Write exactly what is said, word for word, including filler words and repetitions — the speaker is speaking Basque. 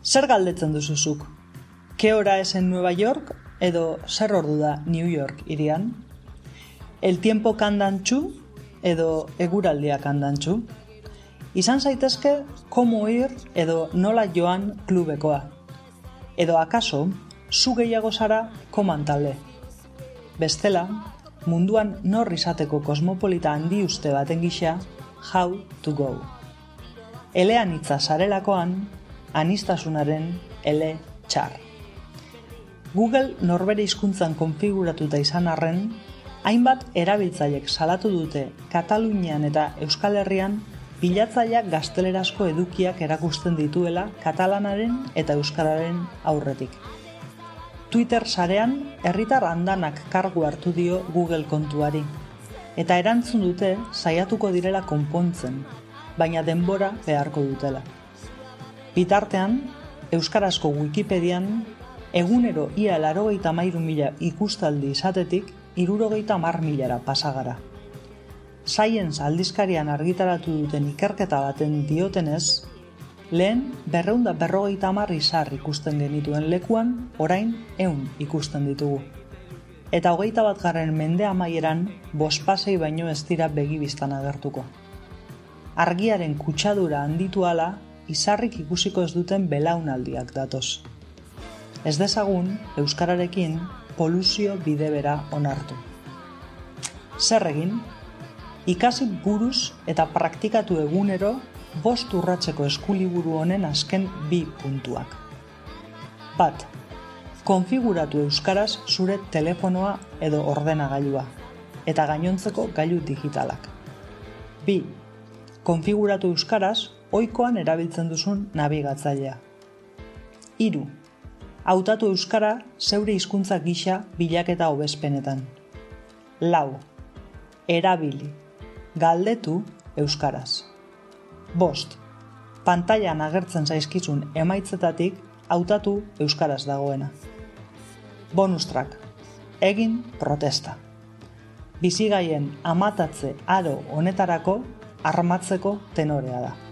Zer galdetzen duzuzuk? Ke hora es en Nueva York edo zer ordu da New York irian? El tiempo kandantxu edo eguraldia kandantxu? Izan zaitezke komo ir edo nola joan klubekoa. Edo akaso, zu gehiago zara komantale. Bestela, munduan nor izateko kosmopolita handi uste baten gisa, how to go. Elean hitza zarelakoan, anistasunaren ele txar. Google norbere hizkuntzan konfiguratuta izan arren, hainbat erabiltzaileek salatu dute Katalunian eta Euskal Herrian bilatzaileak gaztelerazko edukiak erakusten dituela katalanaren eta euskararen aurretik. Twitter sarean herritar andanak kargu hartu dio Google kontuari, eta erantzun dute saiatuko direla konpontzen, baina denbora beharko dutela. Bitartean, euskarazko Wikipedian egunero ia laurogeita hamairu mila ikustaldi izatetik hirurogeita hamar milara pasagara. Science aldizkarian argitaratu duten ikerketa baten diotenez, lehen berrehun eta berrogeita hamar izar ikusten genituen lekuan, orain ehun ikusten ditugu. Eta hogeita bat garren mende amaieran, bospasei baino ez dira begibistan agertuko. Argiaren kutsadura handitu ala, izarrik ikusiko ez duten belaunaldiak datoz. Ez dezagun, euskararekin, poluzio bidebera onartu. Zer egin? Ikasi buruz eta praktikatu egunero bost urratzeko eskuliburu honen azken bi puntuak. Bat, konfiguratu euskaraz zure telefonoa edo ordenagailua, eta gainontzeko gailu digitalak. Bi, konfiguratu euskaraz ohikoan erabiltzen duzun nabigatzailea. Hiru, hautatu euskara zeure hizkuntza gisa bilaketa hobespenetan. Lau, erabili, galdetu euskaraz. Bost, pantailan agertzen zaizkizun emaitzetatik hautatu euskaraz dagoena. Bonus track, egin protesta. Bizigaien amatatze aro honetarako armatzeko tenorea da.